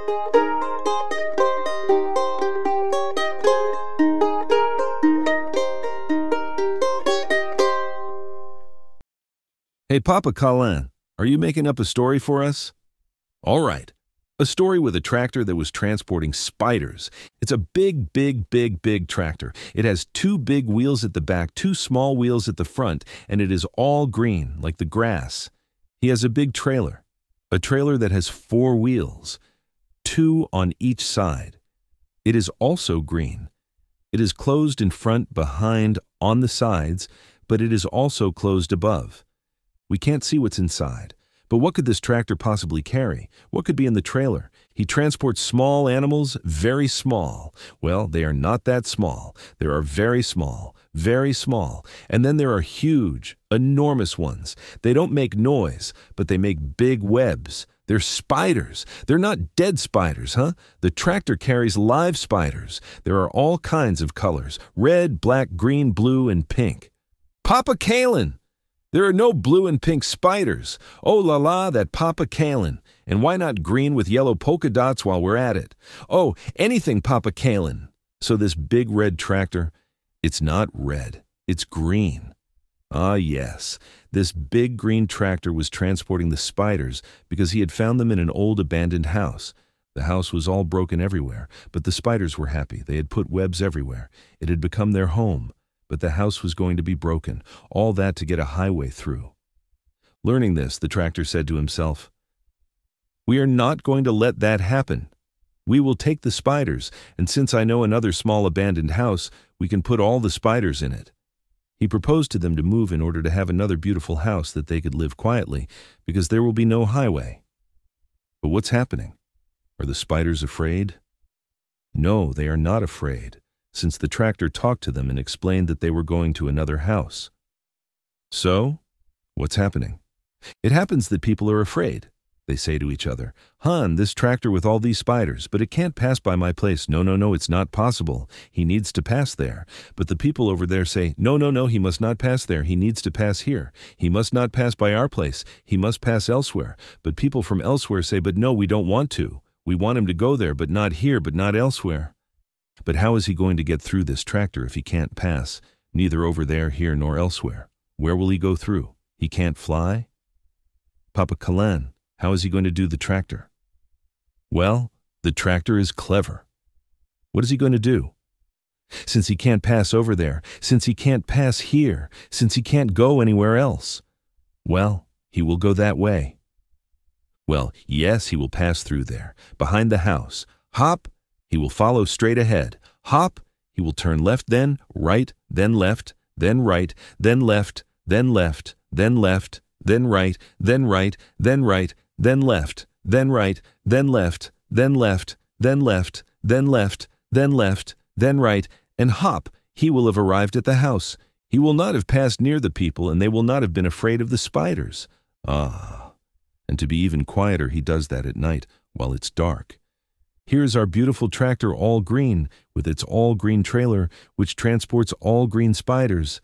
Hey, Papa Colin, are you making up a story for us? All right. A story with a tractor that was transporting spiders. It's a big tractor. It has 2 big wheels at the back, 2 small wheels at the front, and it is all green, like the grass. He has a big trailer. A trailer that has 4 wheels, 2 on each side. It is also green. It is closed in front, behind, on the sides, but it is also closed above. We can't see what's inside. But what could this tractor possibly carry? What could be in the trailer? He transports small animals, very small. Well, they are not that small. There are very small, and then there are huge, enormous ones. They don't make noise, but they make big webs. They're spiders. They're not dead spiders, huh? The tractor carries live spiders. There are all kinds of colors: red, black, green, blue, and pink. Papa Kalin! There are no blue and pink spiders. Oh la la, that Papa Kalin. And why not green with yellow polka dots while we're at it? Oh, anything Papa Kalin. So this big red tractor, it's not red, it's green. Ah yes, this big green tractor was transporting the spiders because he had found them in an old abandoned house. The house was all broken everywhere, but the spiders were happy. They had put webs everywhere. It had become their home. But the house was going to be broken, all that to get a highway through. Learning this, the tractor said to himself, "We are not going to let that happen. We will take the spiders, and since I know another small abandoned house, we can put all the spiders in it." He proposed to them to move in order to have another beautiful house that they could live quietly, because there will be no highway. But what's happening? Are the spiders afraid? No, they are not afraid, since the tractor talked to them and explained that they were going to another house. So, what's happening? It happens that people are afraid. They say to each other, "Han, this tractor with all these spiders, but it can't pass by my place. No, it's not possible. He needs to pass there." But the people over there say, No, he must not pass there. He needs to pass here. He must not pass by our place. He must pass elsewhere. But people from elsewhere say, "But no, we don't want to. We want him to go there, but not here, but not elsewhere." But how is he going to get through this tractor if he can't pass, neither over there, here, nor elsewhere? Where will he go through? He can't fly? Papa Kalin, how is he going to do the tractor? Well, the tractor is clever. What is he going to do? Since he can't pass over there, since he can't pass here, since he can't go anywhere else, well, he will go that way. Well, yes, he will pass through there, behind the house. Hop! He will follow straight ahead. Hop! He will turn left, then right, then left, then right, then left, then left, then left, then right, then right, then right, then left, then right, then left, then left, then left, then left, then left, then right, and hop! He will have arrived at the house. He will not have passed near the people, and they will not have been afraid of the spiders. Ah! And to be even quieter, he does that at night, while it's dark. Here's our beautiful tractor all green, with its all-green trailer, which transports all green spiders.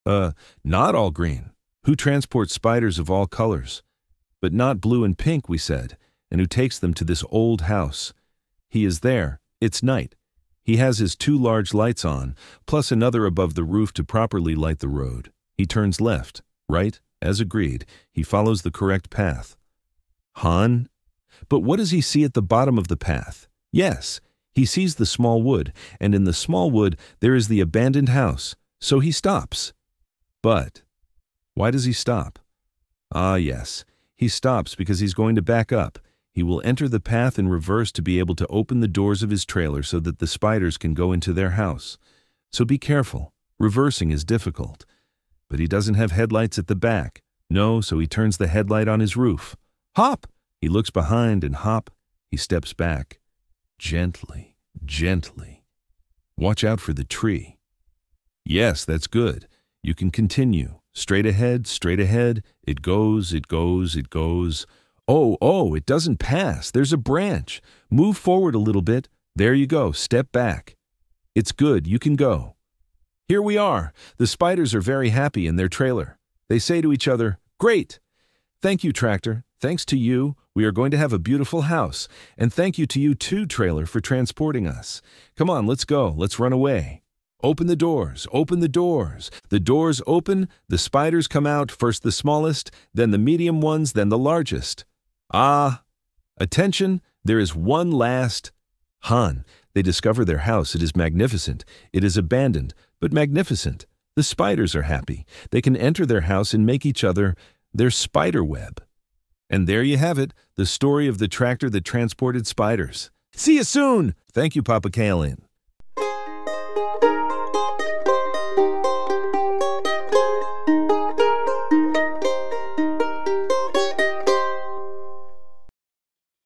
Not all green. Who transports spiders of all colors? But not blue and pink, we said, and who takes them to this old house. He is there. It's night. He has his 2 large lights on, plus another above the roof to properly light the road. He turns left, right, as agreed. He follows the correct path. Han? But what does he see at the bottom of the path? Yes, he sees the small wood, and in the small wood there is the abandoned house, so he stops. But why does he stop? Ah yes, he stops because he's going to back up. He will enter the path in reverse to be able to open the doors of his trailer so that the spiders can go into their house. So be careful. Reversing is difficult. But he doesn't have headlights at the back. No, so he turns the headlight on his roof. Hop! He looks behind and hop. He steps back. Gently, gently. Watch out for the tree. Yes, that's good. You can continue. Straight ahead, it goes, it goes, it goes. Oh, it doesn't pass. There's a branch. Move forward a little bit. There you go. Step back. It's good. You can go. Here we are. The spiders are very happy in their trailer. They say to each other, "Great! Thank you, tractor. Thanks to you, We are going to have a beautiful house. And thank you to you too, trailer, for transporting us. Come on, let's go. Let's run away. Open the doors. Open the doors. The doors open. The spiders come out, first the smallest, then the medium ones, then the largest. Ah! Attention, there is one last. Han. They discover their house. It is magnificent. It is abandoned, but magnificent. The spiders are happy. They can enter their house and make each other their spider web. And there you have it, the story of the tractor that transported spiders. See you soon! Thank you, Papa Kaolin.